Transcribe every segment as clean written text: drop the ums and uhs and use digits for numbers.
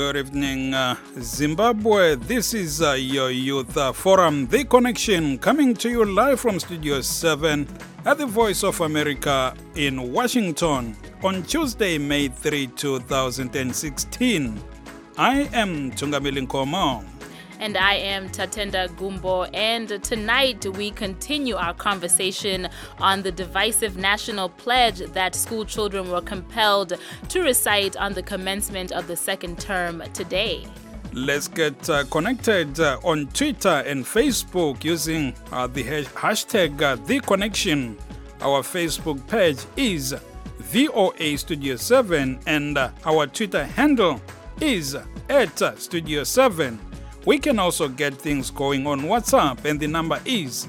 Good evening, Zimbabwe. This is your Youth Forum, The Connection, coming to you live from Studio 7 at the Voice of America in Washington on Tuesday, May 3, 2016. I am Tungamili Nkomo. And I am Tatenda Gumbo, and tonight we continue our conversation on the divisive national pledge that school children were compelled to recite on the commencement of the second term today. Let's get connected on Twitter and Facebook using the hashtag #TheConnection. Our Facebook page is VOA Studio 7 and our Twitter handle is @Studio7. We can also get things going on WhatsApp, and the number is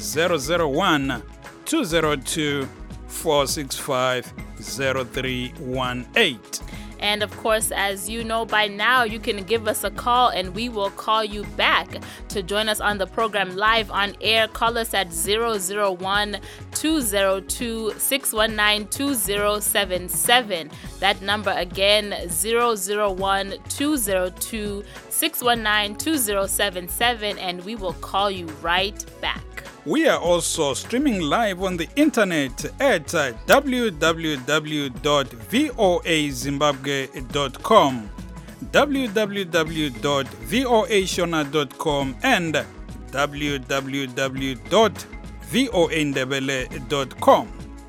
001-202-465-0318. And of course, as you know by now, you can give us a call and we will call you back. To join us on the program live on air, call us at 001-202-619-2077. That number again, 001-202-619-2077, and we will call you right back. We are also streaming live on the internet at www.voazimbabwe.com, www.voashona.com, and www.voandebele.com.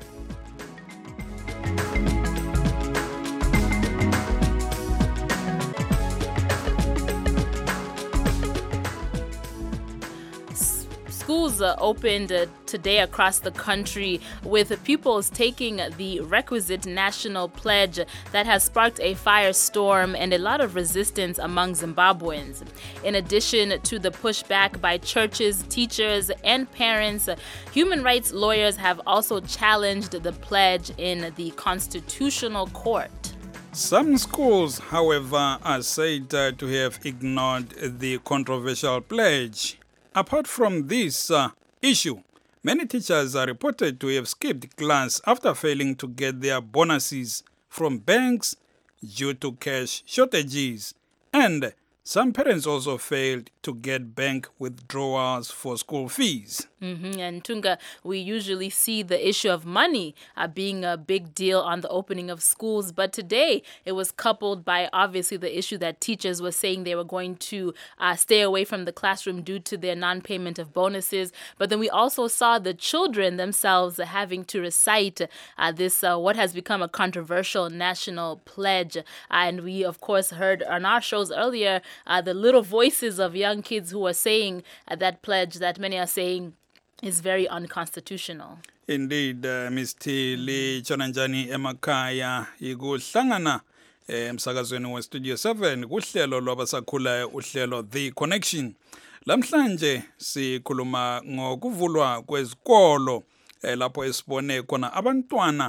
Schools opened today across the country, with pupils taking the requisite national pledge that has sparked a firestorm and a lot of resistance among Zimbabweans. In addition to the pushback by churches, teachers, and parents, human rights lawyers have also challenged the pledge in the Constitutional Court. Some schools, however, are said to have ignored the controversial pledge. Apart from this issue, many teachers are reported to have skipped class after failing to get their bonuses from banks due to cash shortages, and some parents also failed to get bank withdrawals for school fees. And Tunga, we usually see the issue of money being a big deal on the opening of schools, but today it was coupled by obviously the issue that teachers were saying they were going to stay away from the classroom due to their non-payment of bonuses. But then we also saw the children themselves having to recite this what has become a controversial national pledge. And we, of course, heard on our shows earlier the little voices of young kids who are saying that pledge that many are saying is very unconstitutional. Indeed, Ms. T. Lee Chonanjani emakhaya ikuhlangana emsakazweni we Studio 7 kuhlelo lwabasakhulayo uhlelo The Connection. Lamhlanje sikhuluma ngokuvulwa kwezikolo lapho esibone khona abantwana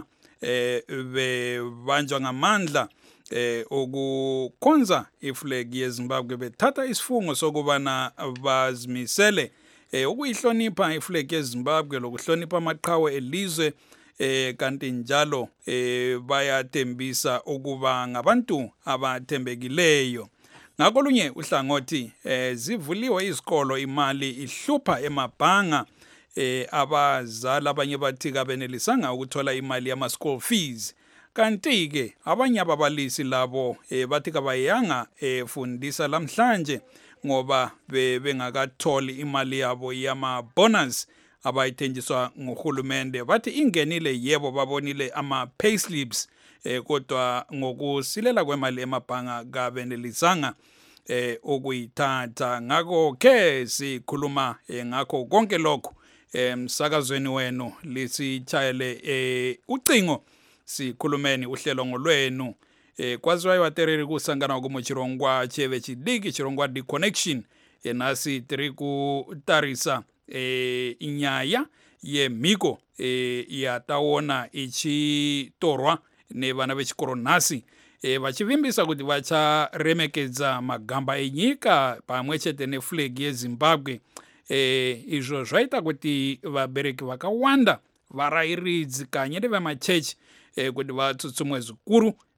bebanjwa ngamandla ukukhonza iflag yeZimbabwe, bethatha isifungo sokubana bazimisele ukuyihlonipha iflag yeZimbabwe lokuhlonipha amaqhawe elizwe, kanti njalo bayathembisa ukuba ngabantu abathembekileyo. Ngakolunye uhlangothi zivuliwe izikolo, imali ihlupha emabhanga, abazali abanye bathi kabenelisanga ukuthola imali yama school fees. Kanti ke abanye ababalisi labo bathi kabayanga fundisa lamhlanje ngoba bengakatholi imali yabo yama bonus abayithenjiswa nguhulumende. Bathi ingenile, yebo babonile ama payslips, kodwa ngokusilela kwemali emabhanga kabenelisanga ukuyithatha. Ngakho ke sikhuluma ngakho konke lokho emsakazweni wenu, lisitshayele ucingo sikhulumeni uhlelo ngolwenu. Kwaziwayo watereri kusangana kumuchirongwa cheve chidiki chirongwa The Connection, nasi tiri kutarisa inyaya yemiko yataona ichitorwa nevana vechikoro nasi vachivimbisa kuti vacharemekedza magamba enyika pamwe chete neflag yeZimbabwe. Izvo zvaita kuti vabereki vakawanda varairidzi kanye nevemachechi kuti vatsutsumwe zvikuru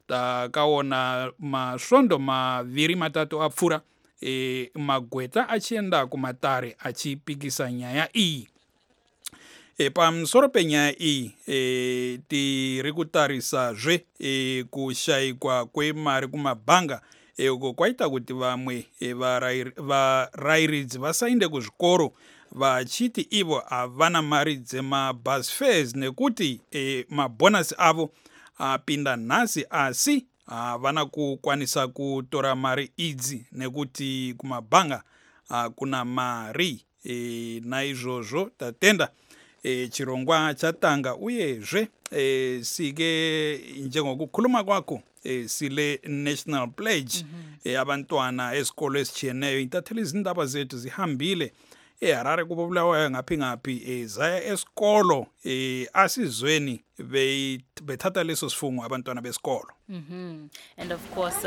takaona masvondo maviri matatu apfuura magweta achienda kumatare achipikisa nyaya iyi. Pamusoro penyaya iyi tiri kutarisazve kushayikwa kwemari kumabhanga uko kwaita kuti vamwe varayiridzi vasainde kuzvikoro vachiti ivo havana mari dzemabus fares nekuti mabhonasi avo apinda nhasi asi havana kukwanisa kutora mari idzi nekuti kumabhanga kuna mari. Naizvozvo tatenda chirongwa chatanga uyezve sike njengokukhuluma kwakho sile national pledge abantwana esikolo esijiyeneyo intatheli izindaba zethu zihambile eHarare kubulawayo ngaphi zaya esikolo asizweni bethatha leso sifungo abantwana besikolo. And of course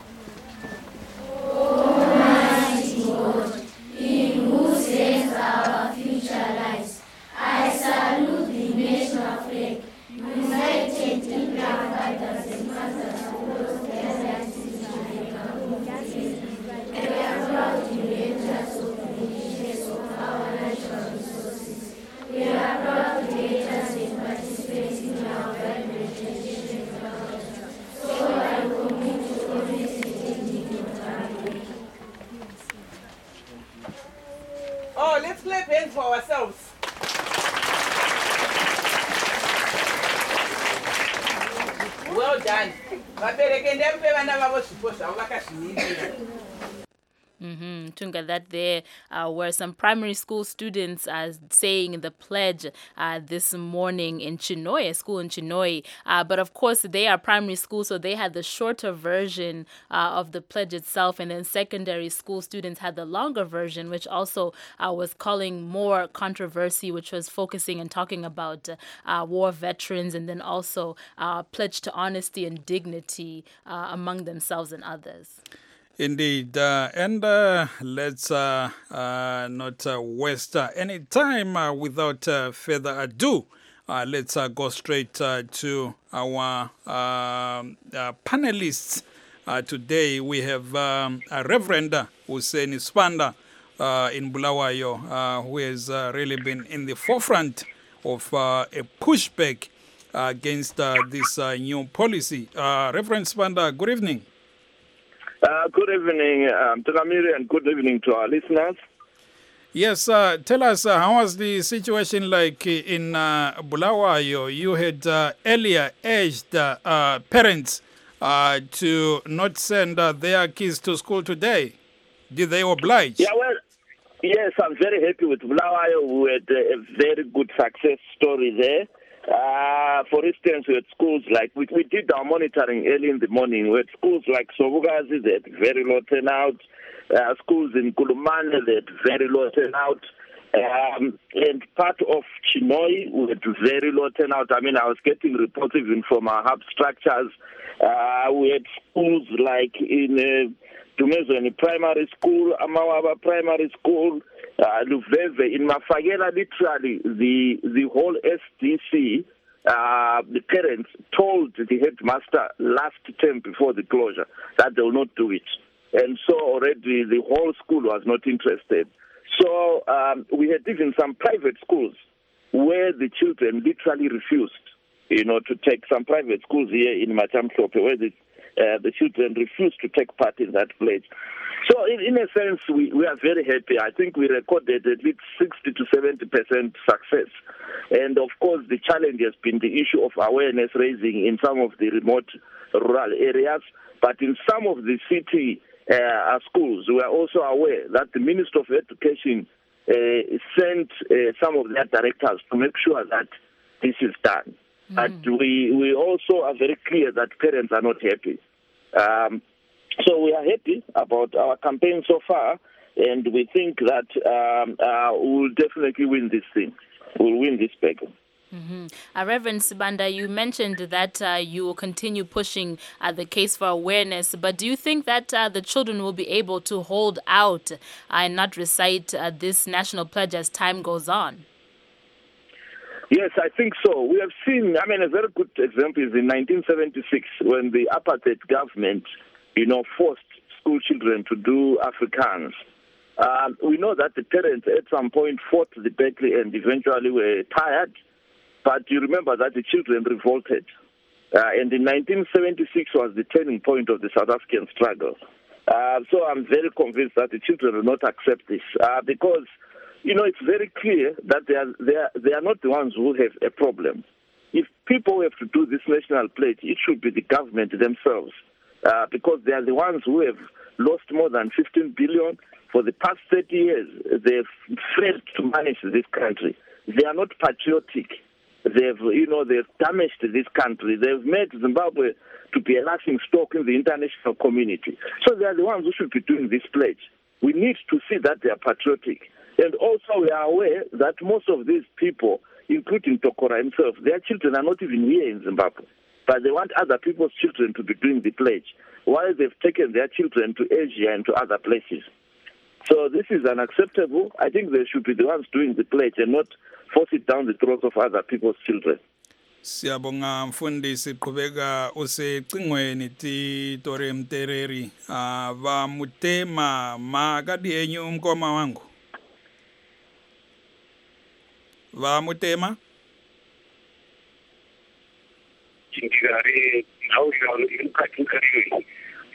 in whose hands our future lies. I salute the national flag, united in love, fathers and mothers who lost their lives in Jamaica. We are proud inventors of the richness of our natural resources. We are proud creators and participants in our vibrant traditional culture. So I commit to always defending your family. Oh, let's clap hands for ourselves. Well done. Tunga, that there were some primary school students saying the pledge this morning in Chinhoyi, a school in Chinhoyi. But of course, they are primary school, so they had the shorter version of the pledge itself. And then secondary school students had the longer version, which also was calling more controversy, which was focusing and talking about war veterans and then also pledge to honesty and dignity among themselves and others. Indeed, and let's not waste any time without further ado. Let's go straight to our panelists. Today we have Reverend Hussein Sibanda in Bulawayo, who has really been in the forefront of a pushback against this new policy. Reverend Sibanda, good evening. Good evening, Takamiri, and good evening to our listeners. Yes, tell us, how was the situation like in Bulawayo? You had earlier urged parents to not send their kids to school today. Did they oblige? Yeah, well, yes, I'm very happy with Bulawayo. We had a very good success story there. For instance, we had schools like, we did our monitoring early in the morning. We had schools like Sobugazi, they had very low turnout. Schools in Kulumane, they had very low turnout. And part of Chinhoyi, we had very low turnout. I mean, I was getting reports even from our hub structures. We had schools like in Dumezweni Primary School, Amawaba Primary School, Luveve, in Mafagela, literally, the whole SDC, the parents told the headmaster last term before the closure that they will not do it. And so already the whole school was not interested. So we had even some private schools where the children literally refused, to take some private schools here in Machamhlope, where the children refused to take part in that pledge. So in a sense, we are very happy. I think we recorded at least 60 to 70% success. And of course, the challenge has been the issue of awareness raising in some of the remote rural areas. But in some of the city schools, we are also aware that the Minister of Education sent some of their directors to make sure that this is done. But we also are very clear that parents are not happy. So we are happy about our campaign so far, and we think that we'll definitely win this thing. We'll win this battle. Reverend Sibanda, you mentioned that you will continue pushing the case for awareness, but do you think that the children will be able to hold out and not recite this national pledge as time goes on? Yes, I think so. We have seen, I mean, a very good example is in 1976 when the apartheid government, forced school children to do Afrikaans. We know that the parents at some point fought the battle and eventually were tired, but you remember that the children revolted. And in 1976 was the turning point of the South African struggle. So I'm very convinced that the children will not accept this because, it's very clear that they are not the ones who have a problem. If people have to do this national pledge, it should be the government themselves because they are the ones who have lost more than 15 billion. For the past 30 years, they've failed to manage this country. They are not patriotic. They've damaged this country. They've made Zimbabwe to be a laughing stock in the international community. So they are the ones who should be doing this pledge. We need to see that they are patriotic. And also we are aware that most of these people, including Tokora himself, their children are not even here in Zimbabwe. But they want other people's children to be doing the pledge, while they've taken their children to Asia and to other places. So this is unacceptable. I think they should be the ones doing the pledge and not force it down the throats of other people's children. Siyabonga mfundisi qhubeka usecingweni Titore Mtereri va mutema makadi enyu umkoma wangu va mutema chingirare nawo imkati nkariwe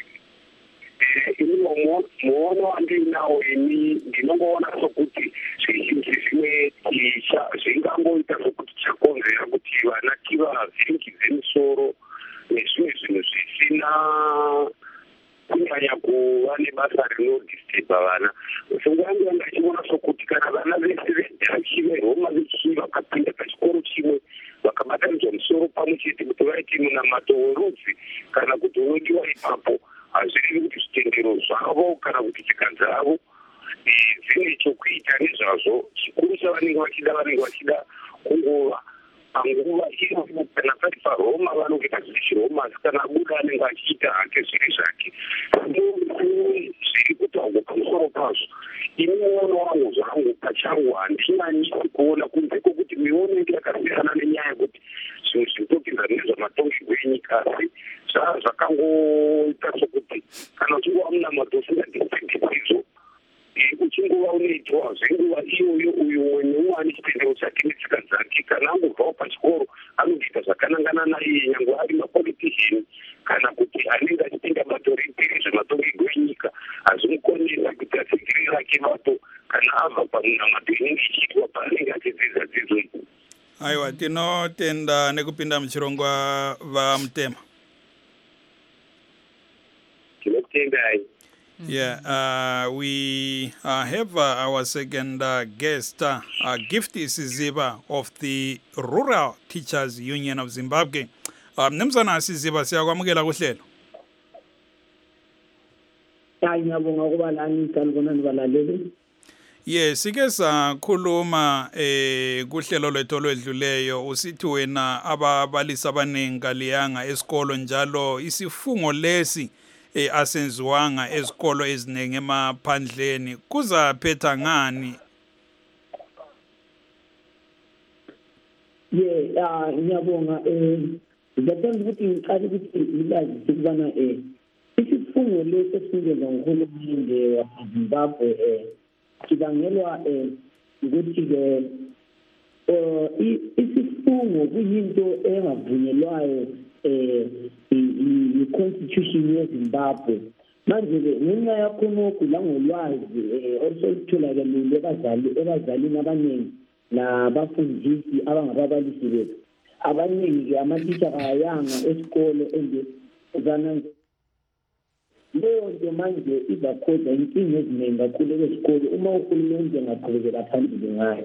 muono andinawo ini ndinongoona sokuti zvizhinji zvimwe zvingangoita sokuti chakonzera kuti vana tivavhiringidze misoro nezvimwe zvinhu zvisina kunyanya kuva nebasa rinodisturba vana. Pfungwa yangu yanga ichiona sokuti kana vana vese vedhachi veroma vechi vakapinda pachikoro chimwe vakabatanidzwa musoro pamwe chete kuti vaite munamato werudzi kana kuti unodiwa ipapo, hazvirevi kuti zvitendero zvavo kana kuti tsika dzavo dzine chokuita nezvazvo. Chikuru chavanenge vachida kungova panguva iyo kana pari paroma vanongeta zviri chiroma, asi kana abuda anenge achiita hake zviri zvake. Zviri kutaurwa pamusoro pazvo, ini muono wangu zvangu pachangu handinyanyi kuona kunze kwokuti miono inge yakasiyana nenyaya yekuti zvinhu zvinotopinza nezvamatongerwo enyika, asi zvakangoita sokuti kana uchingova munamato usingadistingidzizvo uchingova unoitwa zvenguva iyoyo uyu mumwe neumwe ane chitendero chake netsika dzake, kana angobvawo pachikoro anoita zvakanangana naye nyange ari mapolitician kana kuti anenge achipinda bato rezvematongerwo enyika, hazvimukonesa kuti atsigire rake bato kana abva pamunamato inenge ichiitwa paanenge achidzidza dzidzo idzi. Aiwa, tinotenda nekupinda muchirongwa va mutema. Tinotendai. Yeah, we have our second guest, Gifty Siziba of the Rural Teachers Union of Zimbabwe. Mnumzana Siziba, siyakwamukela kuhlelo. Ngiyabonga ukuba lani sanibona nibalaleli. Yes, sike sakhuluma kuhlelo lwethu olwedluleyo usithi wena ababalisi abaningi kaliyanga esikolo njalo isifungo lesi asenziwanga ezikolo eziningi emaphandleni kuzaphetha ngani? Ngiyabonga ngiyathanda ukuthi ngiqale ukuthi ilazi ukubana isifungo lesi esingenza nguhulumende waseZimbabwe kibangelwa ukuthi-ke isifungo kuyinto engavunyelwayo i-constitution yeZimbabwe. Manje-ke ngenxa yakhonokho langolwazi osolutholakele ebazalini abaningi nabafundisi abangababalisi bethu abaningi-ke amathisha kayanga esikolo and leyo nto manje izakhoza inkinga eziningi kakhulu kwesikolo uma uhulumende engaqhubekela phambili ngayo.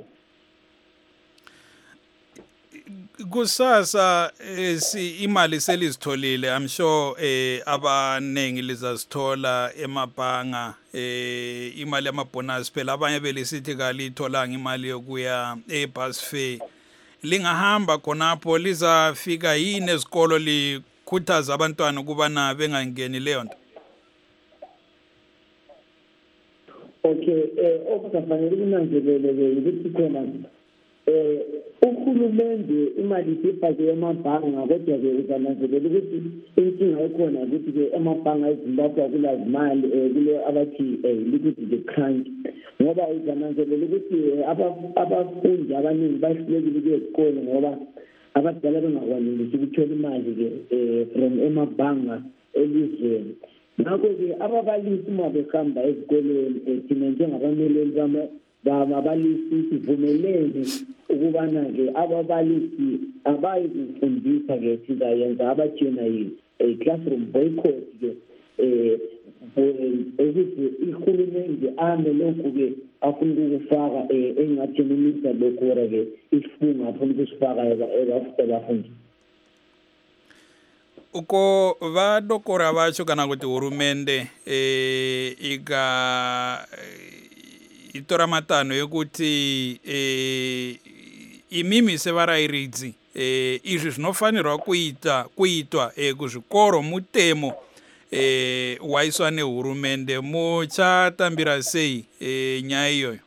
Kusasa imali selizitholile, I'm sure abanengi lizasithola emabhanga imali yamabonus phela, abanye belisithi kalitholanga imali yokuya ebus fare. Lingahamba khonapho lizafika yini ezikolo likhuthaza abantwana ukubana bengangeni leyo nto? Okay, okufanele kunanzelele ukuthi khona uhulumende imali isiphathe emabhanga kodwa-ke uzananzelela ukuthi inkinga ekhona ukuthi-ke emabhanga ezimbabwe akulazimali kule abathi liquidity crunch ngoba uzananzelela ukuthi abafundi abaningi bahlulekile kuye ezikole ngoba abadala bengakwanelisi ukuthola imali-ke from emabhanga elizweni. Ngakho-ke ababalisi uma behamba ezikoleni thina njengabameleli babalisi sivumelene ukubana-ke ababalisi abayi kufundisa-ke sizayenza abathina classroom boycott-ke ukuthi ihulumende ame lokhu-ke afuna ukufaka engathini imisa lokhu-ke isifungo afuna ukusifaka abafundi. uko vadokora vacho kana kuti hurumende itora matanho ekuti imimi sevarairidzi izvi zvinofanirwa kuitwa kuzvikoro mutemo waiswa nehurumende. Muchatambira sei nyaya iyoyo?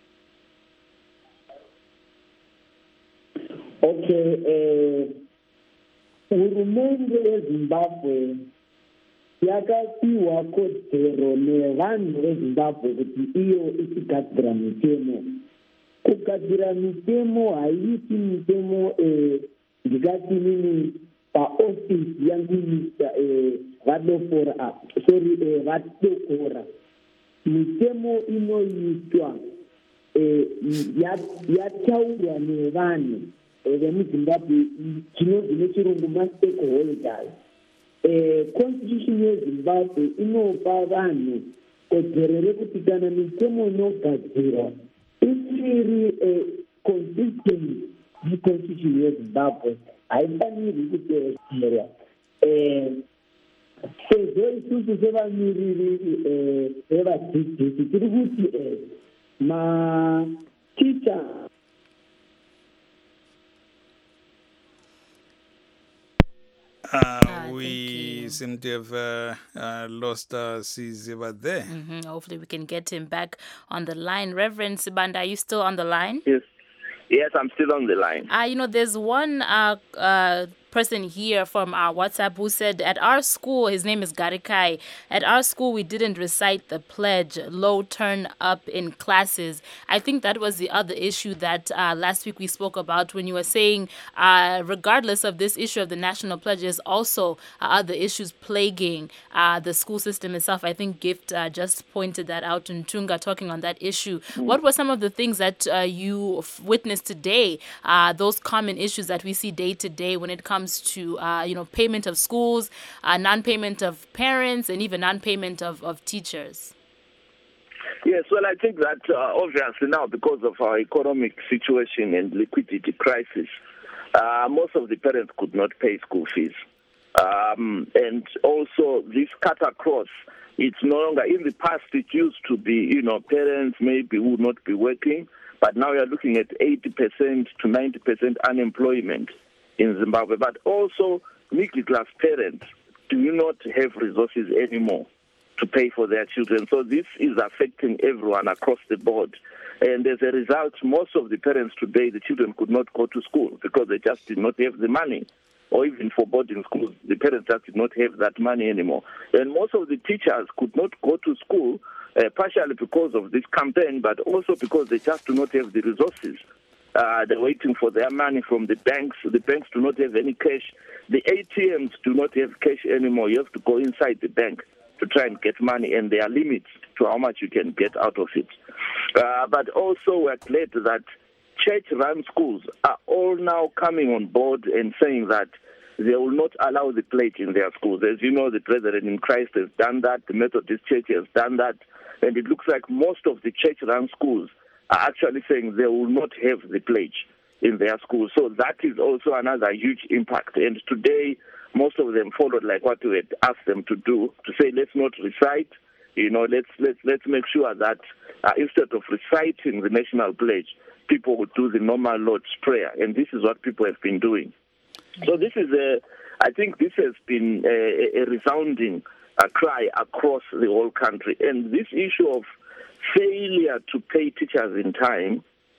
Okay, hurumende yeZimbabwe yakasiwa kodzero nevanhu vezimbabwe kuti iyo ichigadzira mitemo. Kugadzira mitemo haiti mitemo ndikati nini paofisi yaminista vadokora mitemo inoitwa yataurwa nevanhu vemuzimbabwe chinonzi nechirungu ma-stakeholders. Constitution yezimbabwe inopa vanhu kodzero rekuti kana mitemo inogadzirwa isiri consistent neconstitution yezimbabwe haifanirwi kuteerwa. Sezvo isusu sevamiriri vevadzidzisi tiri kuti maticha we seem to have lost Siziba there. Hopefully we can get him back on the line. Reverend Sibanda, are you still on the line? Yes, I'm still on the line. There's one person here from our WhatsApp who said, at our school, his name is Garikai, at our school we didn't recite the pledge, low turn up in classes. I think that was the other issue that last week we spoke about when you were saying, regardless of this issue of the national pledge, there's also other issues plaguing the school system itself. I think Gift just pointed that out in Tunga, talking on that issue. What were some of the things that you witnessed today, those common issues that we see day to day when it comes to payment of schools, non-payment of parents, and even non-payment of teachers? Yes, well, I think that obviously now, because of our economic situation and liquidity crisis, most of the parents could not pay school fees. And also this cut across, it's no longer, in the past it used to be, parents maybe would not be working, but now you're looking at 80% to 90% unemployment in Zimbabwe. But also middle-class parents do not have resources anymore to pay for their children. So this is affecting everyone across the board. And as a result, most of the parents today, the children could not go to school because they just did not have the money. Or even for boarding schools, the parents just did not have that money anymore. And most of the teachers could not go to school, partially because of this campaign, but also because they just do not have the resources. They're waiting for their money from the banks. The banks do not have any cash. The ATMs do not have cash anymore. You have to go inside the bank to try and get money, and there are limits to how much you can get out of it. But also we're glad that church-run schools are all now coming on board and saying that they will not allow the pledge in their schools. As you know, the Brethren in Christ has done that. The Methodist Church has done that. And it looks like most of the church-run schools are actually saying they will not have the pledge in their schools. So that is also another huge impact. And today, most of them followed like what we had asked them to do, to say, let's not recite, let's make sure that instead of reciting the national pledge, people would do the normal Lord's Prayer. And this is what people have been doing. So this is I think this has been a resounding cry across the whole country. And this issue of failure to pay teachers in time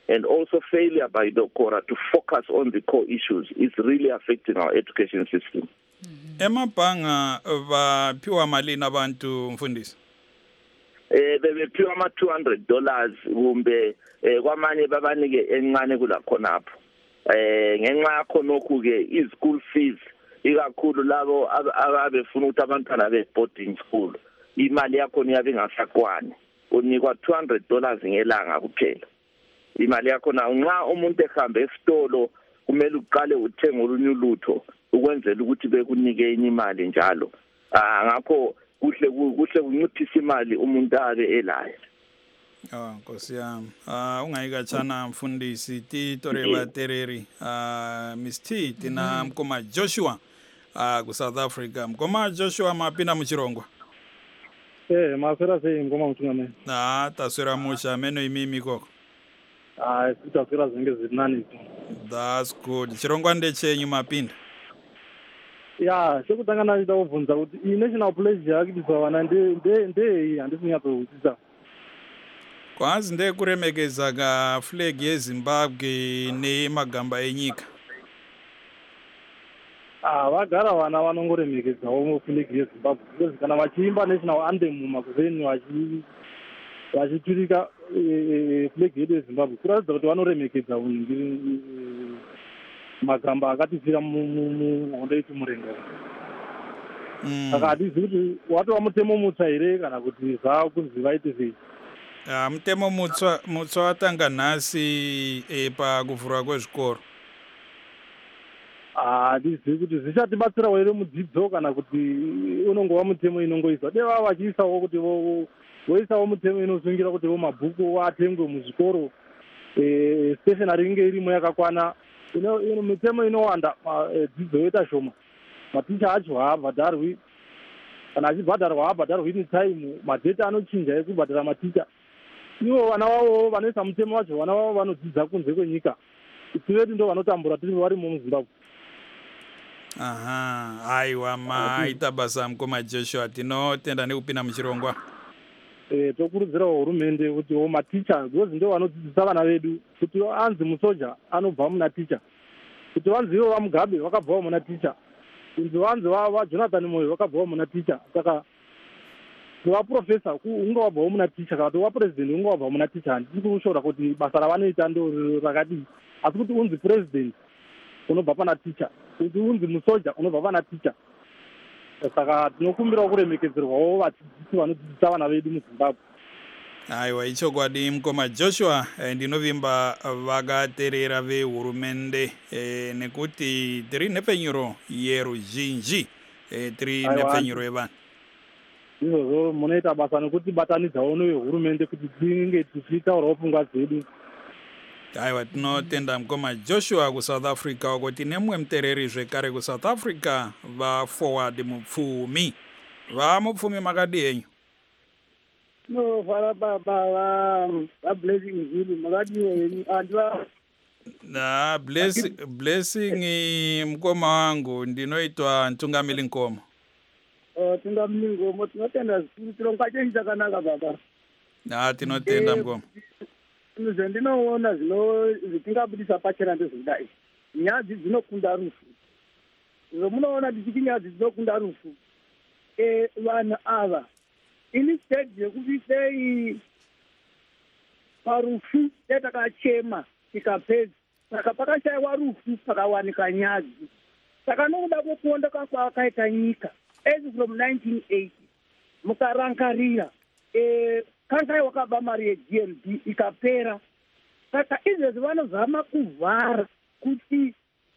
and also failure by the Kora to focus on the core issues is really affecting our education system. Emabhanga baphiwa malini abantu mfundisi? Bebephiwa $200 kumbe kwamanye babanike encane kula khonapho. Ngenxa yakho nokho ke i-school fees ikakhulu labo ababefuna ukuthi abantwana be-boarding school imali yakho niyabe ingasakwani unikwa $200 ngelanga kuphela. Imali yakho na nxa umuntu ehambe esitolo kumele uqale uthenge olunye ulutho ukwenzela ukuthi bekunike imali njalo. Ngakho kuhle kunciphisa imali umuntu abe elayo. Nkosi yami. Ungayikatshana mfundisi Titore Batereri Miss T tina mkoma Joshua ku South Africa. Mkoma Joshua mapina muchirongwa. Masera se mkoma mtungame. Taswera musha meno imimi koko. Sitaswera zinge zinani. That's good. Chirongwa ndechenyu mapinda. Ya, sekutangana ndakubvunza kuti national pledge yakudiswa vana ndei handisinyatsohusisa. Kwanzi ndekuremekeza ka flag yeZimbabwe nemagamba enyika. Vagara vana vanongoremekedzawo flag yeZimbabwe because kana vachiimba national anthem mumakuveni vachiturika flag yedu yeZimbabwe kuratidza kuti vanoremekedza magamba akatifira muhondo yetu murengo. Saka hatizivi kuti watova mutemo mutsva here kana kuti zvakunzi vaite sei. Mutemo mutsva watanga nhasi pakuvhurwa kwezvikoro. Hatizivi kuti zvichatibatsirawo here mudzidzo kana kuti unongova mutemo inongoiswa. Deva vachiisawo kuti voisawo mutemo inosungira kuti mabhuku atengwe muzvikoro, stationary inge irimo yakakwana. Mitemo inowanda dzidzo yoita shoma. Maticha acho haabhadharwi, kana achibhadharwa haabhadharwi in time, madheta anochinja ekubhadhara maticha. Ivo vana vavo vanoisa mutemo wacho vana vavo vanodzidza kunze kwenyika. Tivedu ndo vanotambura tiri varimo muZimbabwe. Aiwa maita basa mkoma Joshua tinotenda nekupinda muchirongwa. Tokurudzirawo hurumende kuti maticha because ndo vanodzidzisa vana vedu kuti anzi musoja anobva muna ticha, kuti vanziwo vaMugabe vakabvawo muna ticha, kunzi vanzi vaJonathan Moyo vakabvawo muna ticha. Saka vaprofesa unga wabvawo muna ticha kana kuti vapresident unga wabva muna ticha. Handisi kushora kuti basa ravanoita ndo rakadii, asi kuti unzi president unobva pana ticha, kuti unzi musoja unobva pana ticha. Saka tinokumbirawo kuremekedzerwawo vadzidzisi vanodzidzisa vana vedu muZimbabwe. Aiwa ichokwadi mkoma Joshua ndinovimba vakateerera vehurumende nekuti tiri nepfenyuro yeruzhinji, tiri nepfenyuro yevanhu. Izvozvo munoita basa nekuti batanidzawo nevehurumende kuti tinge tichitaurawo pfungwa dzedu. Aiwa tinotenda mkoma Joshua ku South Africa uko tine mumwe muteereri zvekare ku South Africa vaForward mupfumi. Vamupfumi makadi henyu? No, fara baba blessing zulu makadiwo yenyu andiwa. Blessing mkoma wangu ndinoitwa Ntungamili Nkomo. Tungamili Nkomo tinotenda zvikuru chirongwa chenyu chakanaka baba. Tinotenda mkoma. Zvendinoona zvitingabudisa pachena ndezvekudai, nyadzi dzinokunda rufu. Zvomunoona tichiti nyadzi dzinokunda rufu, vanhu ava ini stage yekubisei parufu yatakachema tikapedza, saka pakashaiwa rufu pakawanika nyadzi. Saka nokuda kwekuondoka kwakaita nyika as from 1980 mukarangarira kangai wakaba mari yeGNB ikapera. Saka izvezvi vanozama kuvhara kuti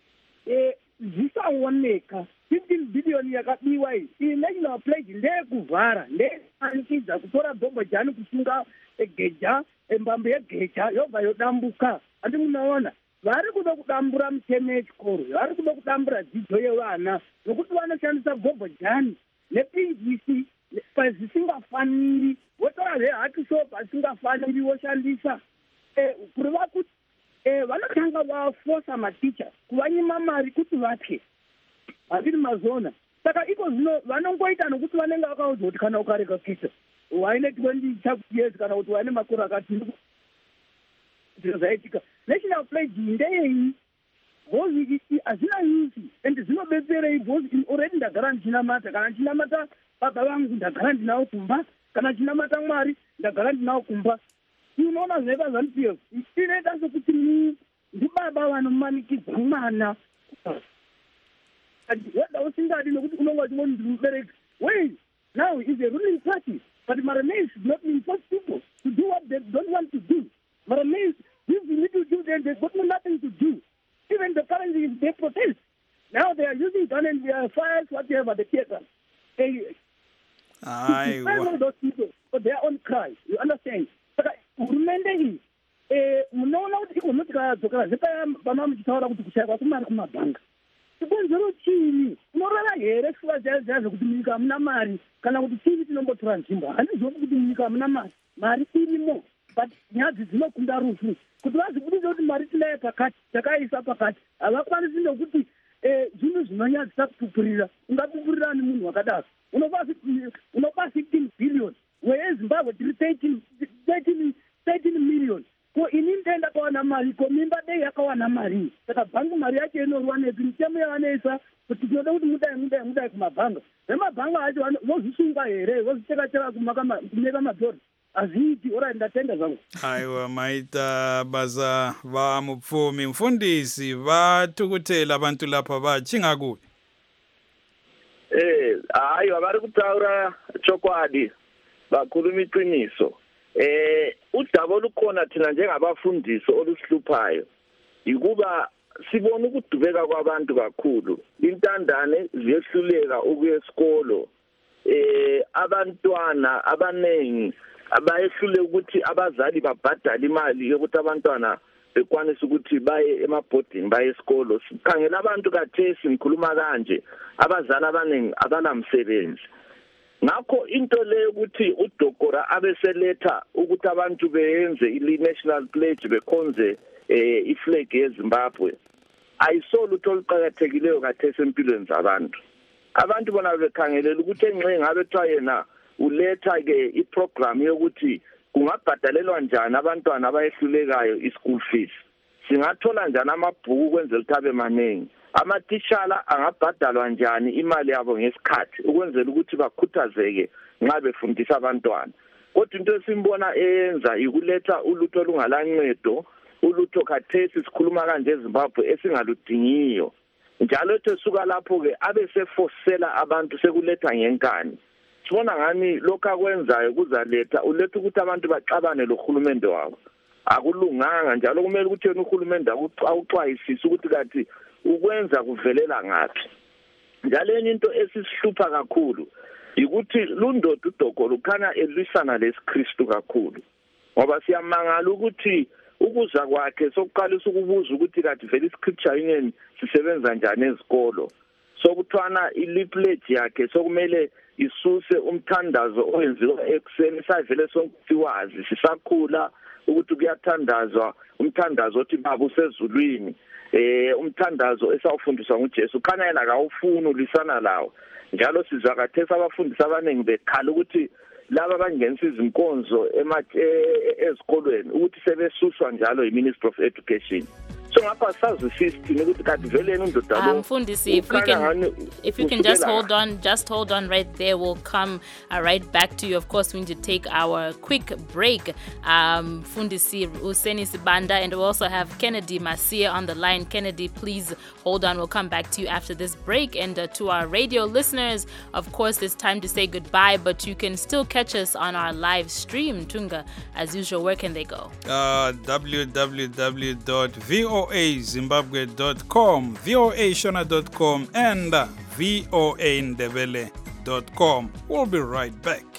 zvisaoneka. 15 billion yakabiwa iyi national pledge ndeyekuvhara, ndeyekumanikidza kutora Bhombojani kusunga geja, mbambo yegeja yobva yodambuka. Handi munoona vari kuda kudambura mitemo yechikoro, vari kuda kudambura dzidzo yevana nokuti vanoshandisa Bhombojani nePGC pazvisingafaniri, votora zveHackSoap asingafaniri voshandisa kureva kuti vanotanga vafosa maticha kuvanyima mari kuti vatye. Handiri mazona. Saka iko zvino vanongoita nokuti vanenge vakaudzwa kuti kana ukareka kuita waine 20 years kana kuti waine makore akati zviro zvaitika. National pledge ndeyei bhozi hazvina yusi ende zvinobetserei bhozi already ndagara ndichinamata. Kana ndichinamata baba vangu ndagara ndinawo kumba, kana ndichinamata Mwari ndagara ndinawo kumba. Unoona zvinoita zvaNPF inoita sekuti ndibaba vanomanikidza mwana weda usingadi nokuti unonga uchimoni ndiri mubereki. Wait, now is a ruling party, but Maranese should not enforce people to do what they don't want to do. Maranese, if you need to do, then they've got nothing to do. Even the currency, they protest. Now they are using gun and fires, whatever, the theater. They all those people for their own cry. You understand? But remember, munoona kuti ikonotikadzokera zvepama muchitaura kuti kushayikwa kumari kumabhanga tikonzero chini? Unorara here kuva zviya zvokuti munyika hamuna mari kana kuti chini tinombotora nzvimbo? Handizivi kuti munyika hamuna mari irimo, but nyadzi dzinokunda rufu kuti vazvibudise kuti mari tinayo pakati takaisa pakati havakwanisi nokuti zvinhu zvinonyadzisa kupupurira. Ungapupurirani munhu wakadaro? Unopa 15 billion where Zimbabwe tiri 13 million. Ko ini ndenda kawana mari, ko mimba dei yakawana mari. Saka bhangi mari yacho inorwa nepi mitemo yavanesa kuti tinoda kuti mudai kumabhanga. Vemabhanga acho vozvisunga here, vozvicheka-cheka kumeka madhora. Hazviiti, ora ndatenda zvangu. Aiwa, maita basa vamupfumi mfundisi vatukutela abantu lapha vachinga kupi? Aiwa, vari kutaura chokwadi, vakhuluma iqiniso. Udaba olukhona thina njengabafundisi olusihluphayo yikuba sibona ukudubeka kwabantu kakhulu. Intandane ziyehluleka ukuya esikolo. Abantwana abanengi abayehluleka ukuthi abazali babhadale imali yokuthi abantwana bekwanisa ukuthi baye ema-boarding baye esikolo. Sikhangela abantu kathesi ngikhuluma kanje, abazali abanengi abanamsebenzi. Ngakho into leyo ukuthi udokora abeseletha ukuthi abantu beyenze i-national pledge bekhonze iflag yeZimbabwe ayisolo utho oluqhakathekileyo kathesi empilweni zabantu. Abantu bona bekhangelela ukuthi engxe ngabe kuthiwa yena uletha ke iprogram yokuthi kungabhadalelwa njani abantwana abayehlulekayo i-school fees. Singathola njani amabhuku ukwenzela ukuthi abe maningi. Amatitshala angabhadalwa njani imali yabo ngesikhathi ukwenzela ukuthi bakhuthazeke nxa befundisa abantwana. Kodwa into esimbona eyenza ikuletha ulutho olungalancedo, ulutho kathesi sikhuluma kanje eZimbabwe esingaludingiyo. Njalo esuka lapho ke abesefosela abantu sekuletha ngenkani. Sibona ngani lokho akwenzayo kuzaletha uletha ukuthi abantu baxabane lohulumende wabo. Akulunganga, njalo kumele ukuthi yena uhulumende awuxwayisise ukuthi kathi ukwenza kuvelela ngaphi. Njalo enye into esisihlupha kakhulu ukuthi lundoda udokolo ukhanya elwisana lesiKristu kakhulu. Ngoba siyamangala ukuthi ukuza kwakhe sokuqalisa ukubuza ukuthi kathi vele iScripture union sisebenza njani ezikolo. Sokuthwana i-pledge yakhe sokumele isuse umthandazo owenziwa ekuseni savele sonke sisakhula ukuthi kuyathandazwa umthandazo othi baba usezulwini. Umthandazo esawufundiswa nguJesu khanya yena akawufuni ulisana lawo. Njalo sizakathesa abafundisi abanengi bekhala ukuthi laba abangenisa izinkonzo ezikolweni ukuthi sebesuswa njalo yi-Ministry of Education. So ngapha sazwisisi thina ukuthi kanti vele undoda lo Mfundisi, if you can just hold on right there, we'll come right back to you. Of course, we need to take our quick break. Mfundisi Useni Sibanda, and we'll also have Kennedy Masia on the line. Kennedy, please hold on. We'll come back to you after this break. And to our radio listeners, of course, it's time to say goodbye, but you can still catch us on our live stream. Tunga, as usual, where can they go? www.voazimbabwe.com, voashona.com, and voandebele.com. We'll be right back.